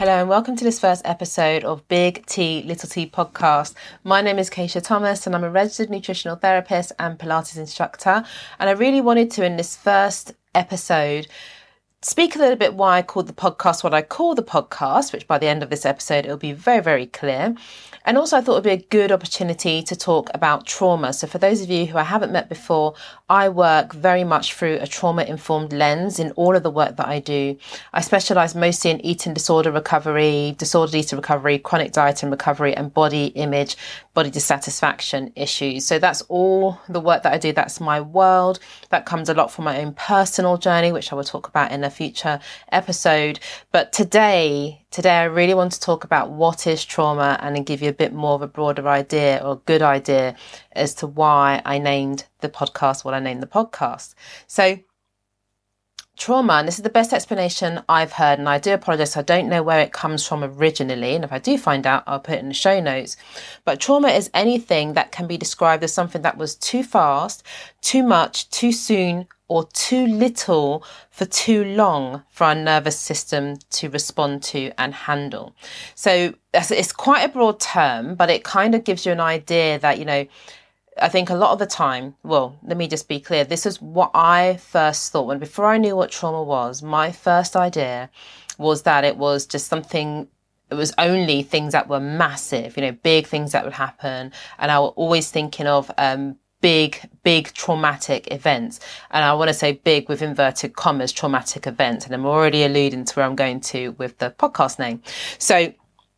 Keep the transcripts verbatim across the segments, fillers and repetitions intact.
Hello and welcome to this first episode of Big T, Little T podcast. My name is Keisha Thomas and I'm a registered nutritional therapist and Pilates instructor. And I really wanted to, in this first episode, speak a little bit why I called the podcast what I call the podcast, which by the end of this episode, it'll be very, very clear. And also I thought it would be a good opportunity to talk about trauma. So for those of you who I haven't met before, I work very much through a trauma-informed lens in all of the work that I do. I specialise mostly in eating disorder recovery, disordered eating recovery, chronic dieting recovery, and body image, body dissatisfaction issues. So that's all the work that I do. That's my world. That comes a lot from my own personal journey, which I will talk about in a future episode. But today, today I really want to talk about what is trauma and then give you a bit more of a broader idea or a good idea as to why I named the podcast what I named the podcast. So trauma, and this is the best explanation I've heard, and I do apologise, I don't know where it comes from originally, and if I do find out, I'll put it in the show notes. But trauma is anything that can be described as something that was too fast, too much, too soon, or too little for too long for our nervous system to respond to and handle. So it's quite a broad term, but it kind of gives you an idea that, you know, I think a lot of the time, well, let me just be clear. This is what I first thought when, before I knew what trauma was, my first idea was that it was just something, it was only things that were massive, you know, big things that would happen. And I was always thinking of, um, big, big traumatic events. And I want to say big with inverted commas, traumatic events. And I'm already alluding to where I'm going to with the podcast name. So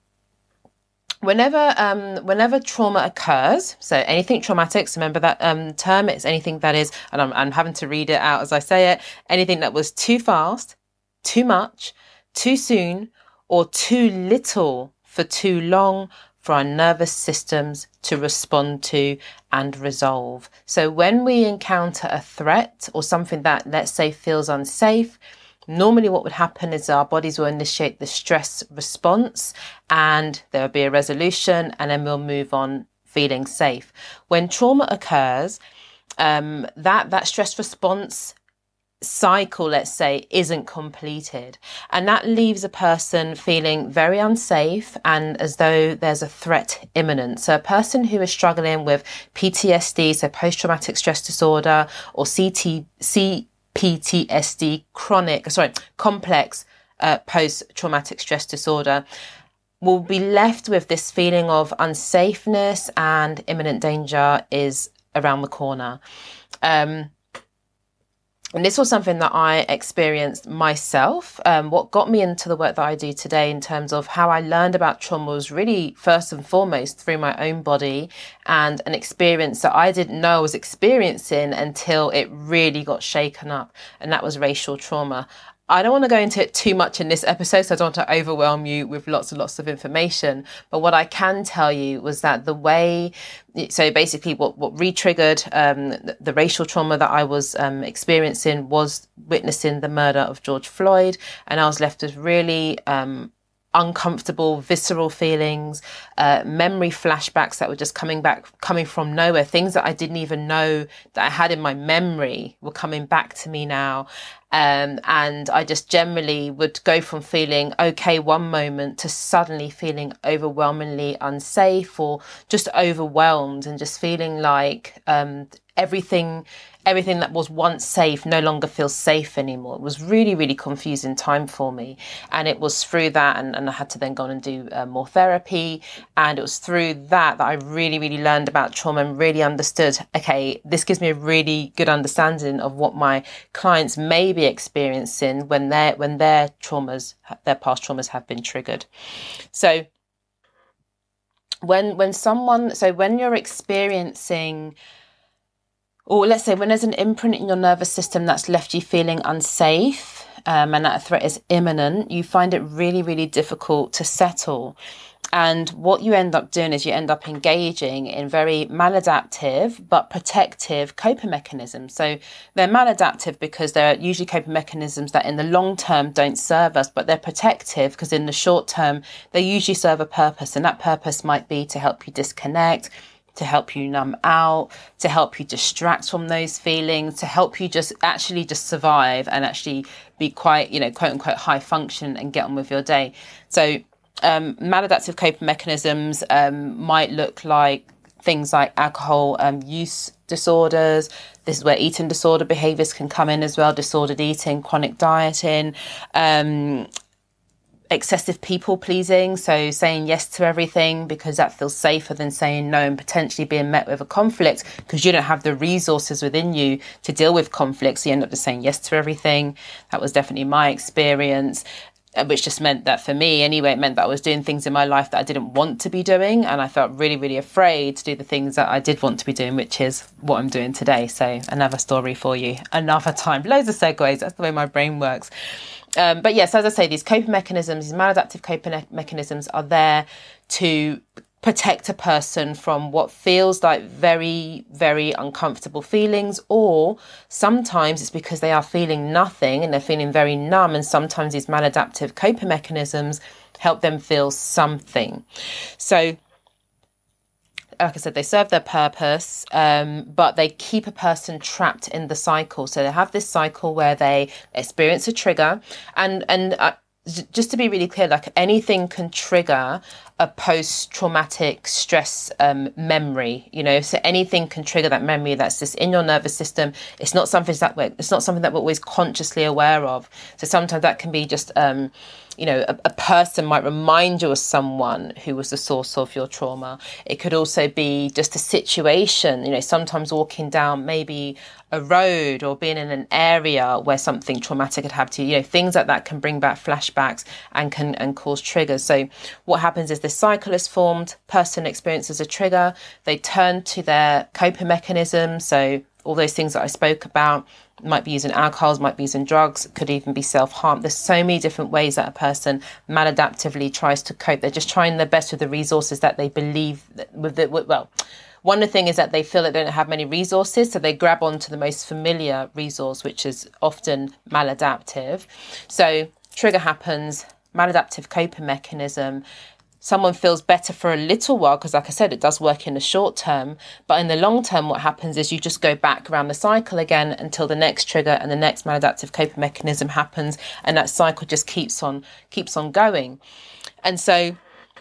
Whenever, um, whenever trauma occurs, so anything traumatic, so remember that um, term, it's anything that is, and I'm, I'm having to read it out as I say it, anything that was too fast, too much, too soon, or too little for too long for our nervous systems to respond to and resolve. So when we encounter a threat or something that, let's say, feels unsafe, normally what would happen is our bodies will initiate the stress response and there will be a resolution and then we'll move on feeling safe. When trauma occurs, um, that, that stress response cycle, let's say, isn't completed. And that leaves a person feeling very unsafe and as though there's a threat imminent. So a person who is struggling with P T S D, so post-traumatic stress disorder, or C T C, P T S D, chronic, sorry, complex uh, post-traumatic stress disorder, will be left with this feeling of unsafeness and imminent danger is around the corner. Um, and this was something that I experienced myself. Um, what got me into the work that I do today in terms of how I learned about trauma was really first and foremost through my own body and an experience that I didn't know I was experiencing until it really got shaken up. And that was racial trauma. I don't want to go into it too much in this episode, so I don't want to overwhelm you with lots and lots of information. But what I can tell you was that the way, so basically what, what re-triggered um, the, the racial trauma that I was um, experiencing was witnessing the murder of George Floyd. And I was left with really um, uncomfortable, visceral feelings, uh, memory flashbacks that were just coming back, coming from nowhere. Things that I didn't even know that I had in my memory were coming back to me now. Um, and I just generally would go from feeling okay one moment to suddenly feeling overwhelmingly unsafe or just overwhelmed and just feeling like um, everything everything that was once safe no longer feels safe anymore. It was really, really confusing time for me. And it was through that, and, and I had to then go on and do uh, more therapy. And it was through that that I really, really learned about trauma and really understood, okay, this gives me a really good understanding of what my clients may be experiencing when their when their traumas, their past traumas have been triggered. So when when someone, so when you're experiencing, or let's say when there's an imprint in your nervous system that's left you feeling unsafe, um, and that a threat is imminent, you find it really, really difficult to settle. And what you end up doing is you end up engaging in very maladaptive but protective coping mechanisms. So they're maladaptive because they're usually coping mechanisms that in the long term don't serve us, but they're protective because in the short term, they usually serve a purpose. And that purpose might be to help you disconnect, to help you numb out, to help you distract from those feelings, to help you just actually just survive and actually be quite, you know, quote unquote, high function and get on with your day. So um, maladaptive coping mechanisms um, might look like things like alcohol um, use disorders. This is where eating disorder behaviors can come in as well, disordered eating, chronic dieting, um, excessive people pleasing, so saying yes to everything because that feels safer than saying no, and potentially being met with a conflict because you don't have the resources within you to deal with conflict, so you end up just saying yes to everything. That was definitely my experience, which just meant that for me anyway, it meant that I was doing things in my life that I didn't want to be doing, and I felt really, really afraid to do the things that I did want to be doing, which is what I'm doing today. So another story for you, another time. Loads of segues, that's the way my brain works. Um, but yes, as I say, these coping mechanisms, these maladaptive coping mechanisms are there to protect a person from what feels like very, very uncomfortable feelings, or sometimes it's because they are feeling nothing and they're feeling very numb, and sometimes these maladaptive coping mechanisms help them feel something. So like I said, they serve their purpose, um, but they keep a person trapped in the cycle. So they have this cycle where they experience a trigger, and and uh, just to be really clear, like anything can trigger a post-traumatic stress um, memory, you know, so anything can trigger that memory that's just in your nervous system. It's not something that we're, it's not something that we're always consciously aware of. So sometimes that can be just, um, you know, a, a person might remind you of someone who was the source of your trauma. It could also be just a situation, you know, sometimes walking down maybe a road or being in an area where something traumatic had happened to you, you know, things like that can bring back flashbacks and can and cause triggers. So what happens is this cycle is formed, person experiences a trigger, they turn to their coping mechanism. So all those things that I spoke about, might be using alcohols, might be using drugs, could even be self-harm. There's so many different ways that a person maladaptively tries to cope. They're just trying their best with the resources that they believe that with the, well, one of the things is that they feel that they don't have many resources, so they grab onto the most familiar resource, which is often maladaptive. So trigger happens, maladaptive coping mechanism. Someone feels better for a little while because, like I said, it does work in the short term. But in the long term, what happens is you just go back around the cycle again until the next trigger and the next maladaptive coping mechanism happens, and that cycle just keeps on keeps on going. And so,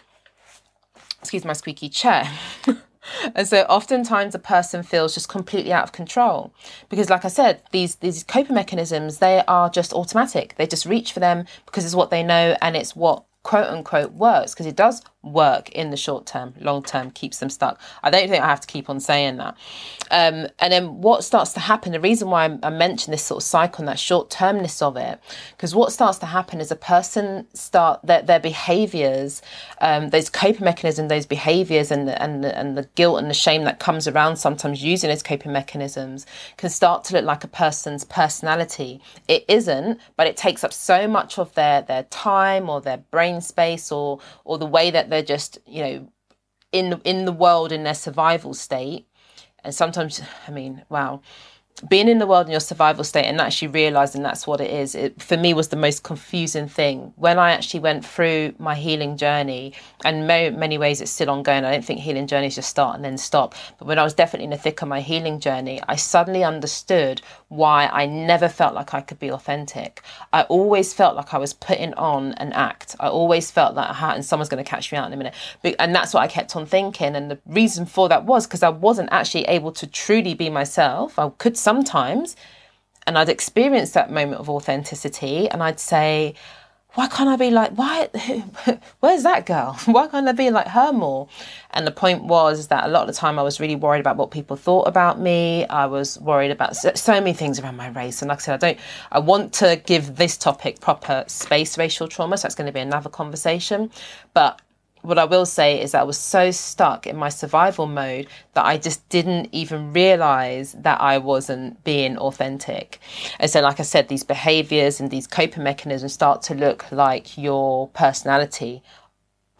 excuse my squeaky chair. And so oftentimes a person feels just completely out of control because, like I said, these these coping mechanisms, they are just automatic. They just reach for them because it's what they know and it's what quote unquote works, because it does work in the short term. Long term keeps them stuck. I don't think I have to keep on saying that. Um, and then what starts to happen, the reason why I, I mentioned this sort of cycle and that short termness of it, because what starts to happen is a person start their, their behaviors, um, those coping mechanisms, those behaviors and the, and, the, and the guilt and the shame that comes around sometimes using those coping mechanisms can start to look like a person's personality. It isn't, but it takes up so much of their, their time or their brain space or or the way that they're just, you know, in in the world in their survival state. And sometimes, I mean, wow, being in the world in your survival state and actually realizing that's what it is, it for me was the most confusing thing when I actually went through my healing journey. And many, many ways it's still ongoing. I don't think healing journeys just start and then stop. But when I was definitely in the thick of my healing journey, I suddenly understood why I never felt like I could be authentic. I always felt like I was putting on an act. I always felt like, aha, and someone's going to catch me out in a minute. And that's what I kept on thinking. And the reason for that was because I wasn't actually able to truly be myself. I could sometimes, and I'd experience that moment of authenticity and I'd say, why can't I be like, why, where's that girl? Why can't I be like her more? And the point was that a lot of the time I was really worried about what people thought about me. I was worried about so, so many things around my race. And like I said, I don't, I want to give this topic proper space, racial trauma. So that's going to be another conversation. But what I will say is that I was so stuck in my survival mode that I just didn't even realize that I wasn't being authentic. And so, like I said, these behaviors and these coping mechanisms start to look like your personality.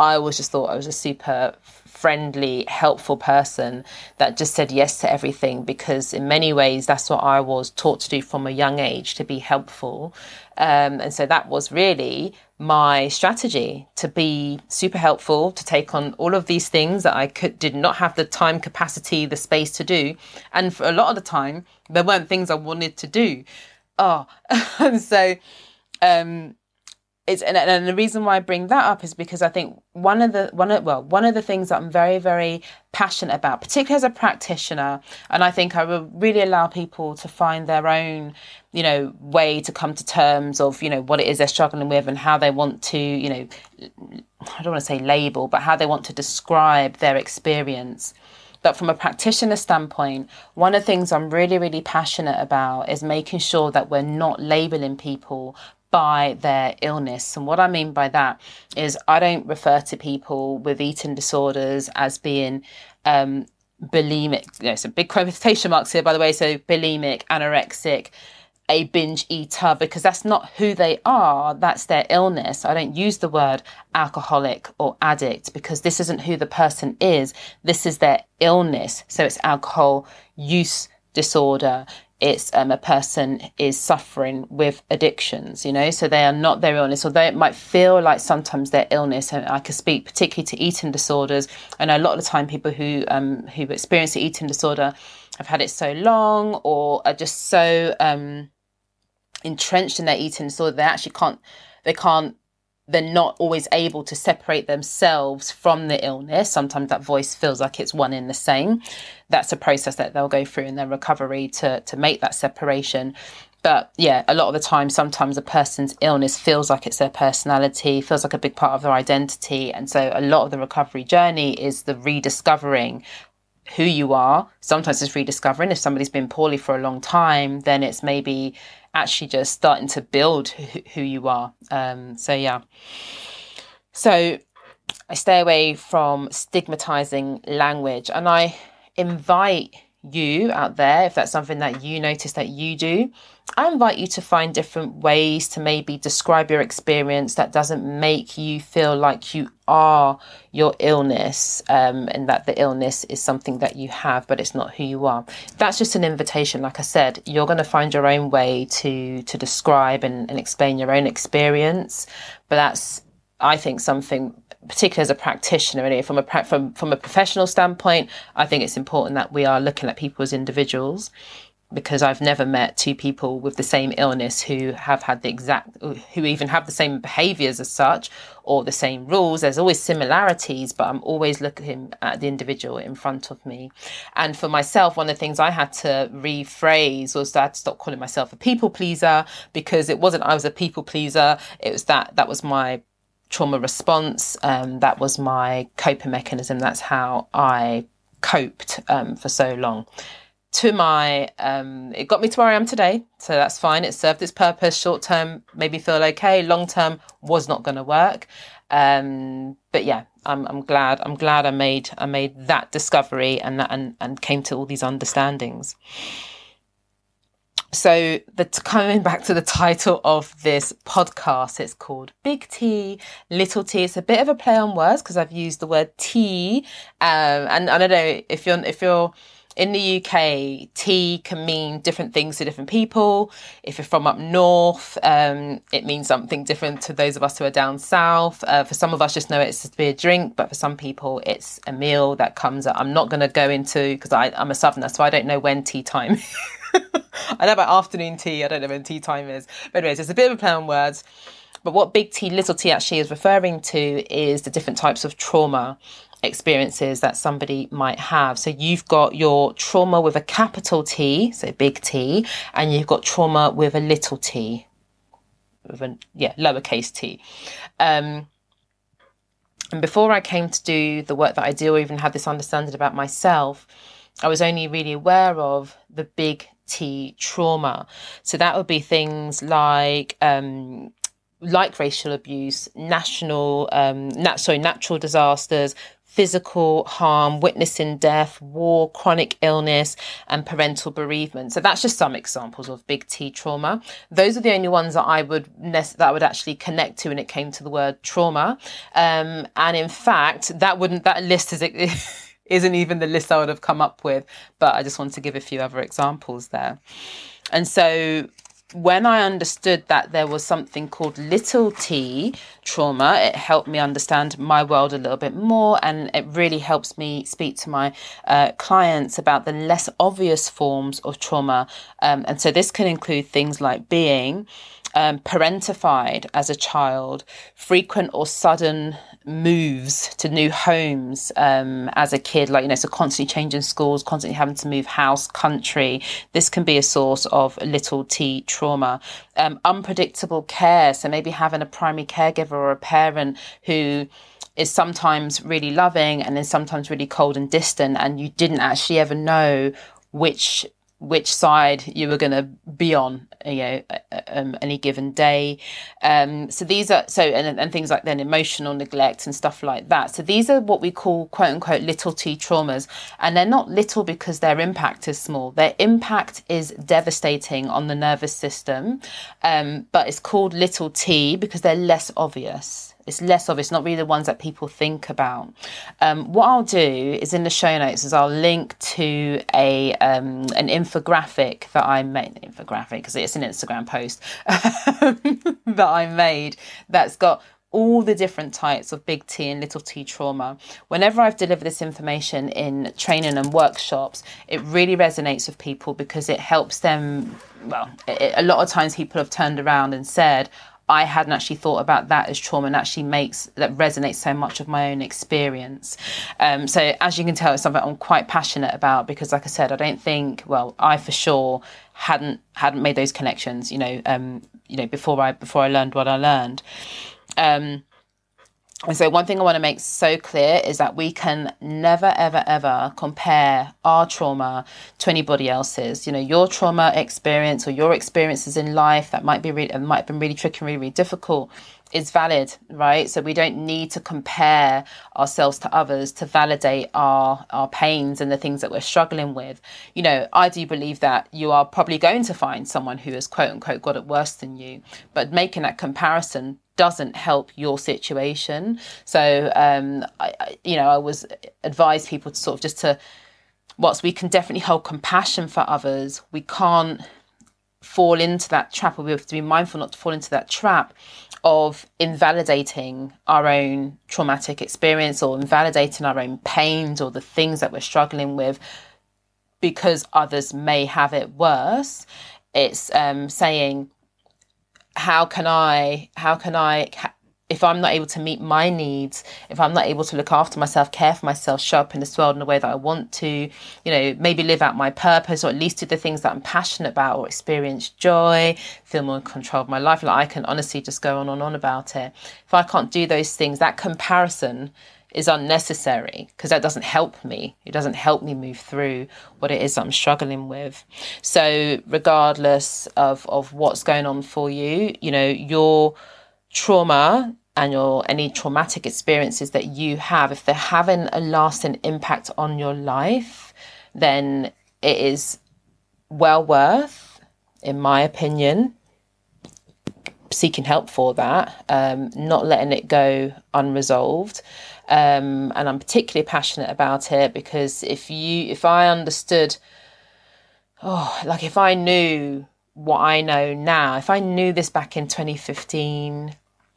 I was just thought I was a super friendly, helpful person that just said yes to everything, because in many ways that's what I was taught to do from a young age, to be helpful. Um, and so that was really my strategy, to be super helpful, to take on all of these things that I could did not have the time capacity, the space to do. And for a lot of the time, there weren't things I wanted to do. Oh, and so um It's, and, and the reason why I bring that up is because I think one of the one of well one of the things that I'm very very passionate about, particularly as a practitioner, and I think I will really allow people to find their own, you know, way to come to terms of, you know, what it is they're struggling with and how they want to, you know, I don't want to say label, but how they want to describe their experience. But from a practitioner standpoint, one of the things I'm really, really passionate about is making sure that we're not labeling people by their illness. And what I mean by that is I don't refer to people with eating disorders as being um, bulimic. You know, so big quotation marks here, by the way. So bulimic, anorexic, a binge eater, because that's not who they are. That's their illness. I don't use the word alcoholic or addict because this isn't who the person is. This is their illness. So it's alcohol use disorder. It's um, a person is suffering with addictions, you know, so they are not their illness, although it might feel like sometimes their illness. And I could speak particularly to eating disorders. And a lot of the time people who um, who experience the eating disorder have had it so long or are just so um, entrenched in their eating disorder, they actually can't, they can't, they're not always able to separate themselves from the illness. Sometimes that voice feels like it's one in the same. That's a process that they'll go through in their recovery to, to make that separation. But yeah, a lot of the time, sometimes a person's illness feels like it's their personality, feels like a big part of their identity. And so a lot of the recovery journey is the rediscovering who you are. Sometimes it's rediscovering. If somebody's been poorly for a long time, then it's maybe actually just starting to build who you are. Um, so yeah. So I stay away from stigmatizing language, and I invite you out there, if that's something that you notice that you do, I invite you to find different ways to maybe describe your experience that doesn't make you feel like you are your illness, um, and that the illness is something that you have, but it's not who you are. That's just an invitation. Like I said, you're going to find your own way to to describe and, and explain your own experience. But that's, I think, something, particularly as a practitioner, really, from a from from a professional standpoint, I think it's important that we are looking at people as individuals, because I've never met two people with the same illness who have had the exact, who even have the same behaviours as such, or the same rules. There's always similarities, but I'm always looking at the individual in front of me. And for myself, one of the things I had to rephrase was that I had to stop calling myself a people pleaser, because it wasn't I was a people pleaser. It was that that was my trauma response. Um, that was my coping mechanism. That's how I coped um, for so long. To my, um, it got me to where I am today. So that's fine. It served its purpose. Short term made me feel okay. Long term was not going to work. Um, but yeah, I'm, I'm glad, I'm glad I made, I made that discovery and that, and, and came to all these understandings. So the coming back to the title of this podcast, it's called Big T, Little T. It's a bit of a play on words because I've used the word tea. Um, and I don't know if you're, if you're, in the U K, tea can mean different things to different people. If you're from up north, um, it means something different to those of us who are down south. Uh, for some of us, just know it's to be a drink, but for some people, it's a meal that comes up. I'm not going to go into, because I'm a southerner, so I don't know when tea time is. I know about afternoon tea. I don't know when tea time is. But anyways, it's a bit of a play on words. But what big T, little t actually is referring to is the different types of trauma experiences that somebody might have. So you've got your trauma with a capital T, so big T, and you've got trauma with a little t, with a, yeah, lowercase t. Um, and before I came to do the work that I do, or even had this understanding about myself, I was only really aware of the big T trauma. So that would be things like um, like racial abuse, national, um, nat- sorry, natural disasters, physical harm, witnessing death, war, chronic illness, and parental bereavement. So that's just some examples of big T trauma. Those are the only ones that I would that I would actually connect to when it came to the word trauma. Um, and in fact, that wouldn't that list is isn't even the list I would have come up with. But I just wanted to give a few other examples there. And so when I understood that there was something called little t trauma, it helped me understand my world a little bit more, and it really helps me speak to my uh, clients about the less obvious forms of trauma. Um, and so this can include things like being um, parentified as a child, frequent or sudden moves to new homes um, as a kid, like, you know, so constantly changing schools, constantly having to move house, country. This can be a source of little t trauma. Um, unpredictable care, so maybe having a primary caregiver or a parent who is sometimes really loving and then sometimes really cold and distant, and you didn't actually ever know which which side you were going to be on, you know, um, any given day. Um, so these are, so, and, and things like then emotional neglect and stuff like that. So these are what we call quote unquote little t traumas. And they're not little because their impact is small. Their impact is devastating on the nervous system. Um, but it's called little t because they're less obvious. It's less obvious, not really the ones that people think about. Um, what I'll do is in the show notes is I'll link to a um, an infographic that I made, infographic because it's an Instagram post that I made that's got all the different types of big T and little t trauma. Whenever I've delivered this information in training and workshops, it really resonates with people because it helps them. Well, it, a lot of times people have turned around and said, I hadn't actually thought about that as trauma, and actually makes that resonates so much of my own experience. Um, so as you can tell, it's something I'm quite passionate about because, like I said, I don't think, well, I for sure hadn't hadn't made those connections, you know, um, you know, before I before I learned what I learned. Um, And so one thing I want to make so clear is that we can never, ever, ever compare our trauma to anybody else's. You know, your trauma experience or your experiences in life that might be really, might have been really tricky and really, really difficult is valid, right? So we don't need to compare ourselves to others to validate our, our pains and the things that we're struggling with. You know, I do believe that you are probably going to find someone who has quote unquote got it worse than you, but making that comparison doesn't help your situation. So, um, I, I, you know, I always advise people to sort of just to, whilst we can definitely hold compassion for others, we can't fall into that trap, or we have to be mindful not to fall into that trap of invalidating our own traumatic experience or invalidating our own pains or the things that we're struggling with because others may have it worse. It's um, saying, how can I, how can I, if I'm not able to meet my needs, if I'm not able to look after myself, care for myself, show up in this world in the way that I want to, you know, maybe live out my purpose, or at least do the things that I'm passionate about, or experience joy, feel more in control of my life. Like, I can honestly just go on and on about it. If I can't do those things, that comparison is unnecessary, because that doesn't help me. It doesn't help me move through what it is that I'm struggling with. So regardless of, of what's going on for you, you know, your trauma and your any traumatic experiences that you have, if they're having a lasting impact on your life, then it is well worth, in my opinion, seeking help for that, um, not letting it go unresolved. Um, and I'm particularly passionate about it because if you, if I understood, oh, like if I knew what I know now, if I knew this back in twenty fifteen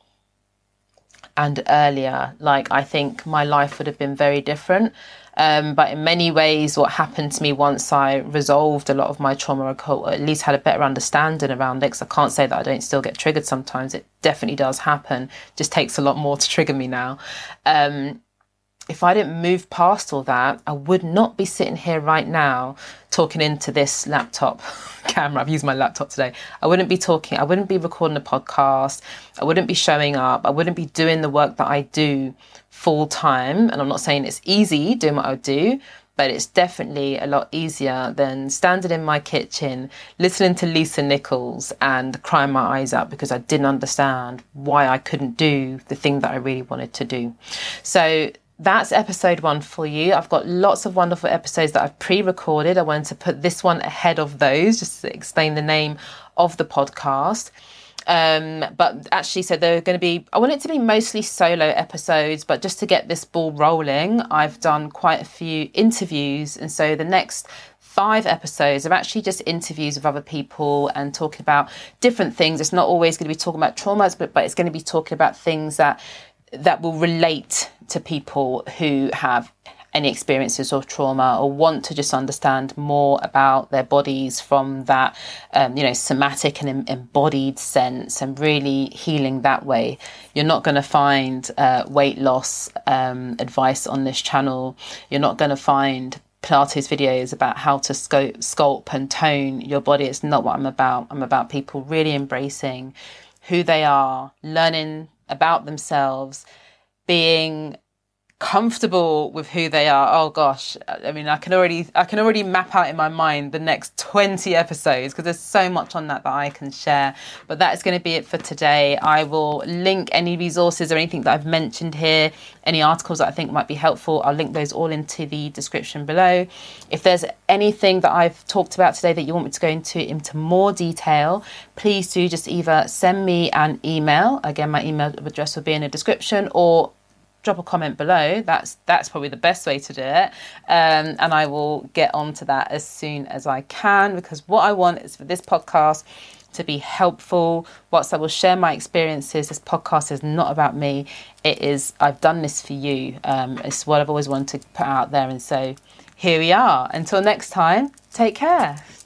and earlier, like, I think my life would have been very different. Um, but in many ways, what happened to me once I resolved a lot of my trauma, or at least had a better understanding around it, because I can't say that I don't still get triggered sometimes. It definitely does happen. Just takes a lot more to trigger me now. Um, if I didn't move past all that, I would not be sitting here right now talking into this laptop camera. I've used my laptop today. I wouldn't be talking, I wouldn't be recording a podcast. I wouldn't be showing up. I wouldn't be doing the work that I do full time. And I'm not saying it's easy doing what I do, but it's definitely a lot easier than standing in my kitchen, listening to Lisa Nichols and crying my eyes out because I didn't understand why I couldn't do the thing that I really wanted to do. So that's episode one for you. I've got lots of wonderful episodes that I've pre-recorded. I wanted to put this one ahead of those, just to explain the name of the podcast. Um, but actually, so they're going to be, I want it to be mostly solo episodes, but just to get this ball rolling, I've done quite a few interviews. And so the next five episodes are actually just interviews with other people and talking about different things. It's not always going to be talking about traumas, but, but it's going to be talking about things that that will relate to people who have any experiences of trauma or want to just understand more about their bodies from that, um, you know, somatic and em- embodied sense, and really healing that way. You're not going to find uh, weight loss um, advice on this channel. You're not going to find Pilates videos about how to sculpt, sculpt and tone your body. It's not what I'm about. I'm about people really embracing who they are, learning about themselves, being comfortable with who they are. Oh gosh, I mean, I can already I can already map out in my mind the next twenty episodes, because there's so much on that that I can share. But that is going to be it for today. I will link any resources or anything that I've mentioned here, any articles that I think might be helpful. I'll link those all into the description below. If there's anything that I've talked about today that you want me to go into into more detail, please do just either send me an email. Again, my email address will be in the description, or drop a comment below. That's that's probably the best way to do it. Um, and I will get onto that as soon as I can, because what I want is for this podcast to be helpful. Whilst I will share my experiences, this podcast is not about me. It is, I've done this for you. Um, it's what I've always wanted to put out there. And so here we are. Until next time, take care.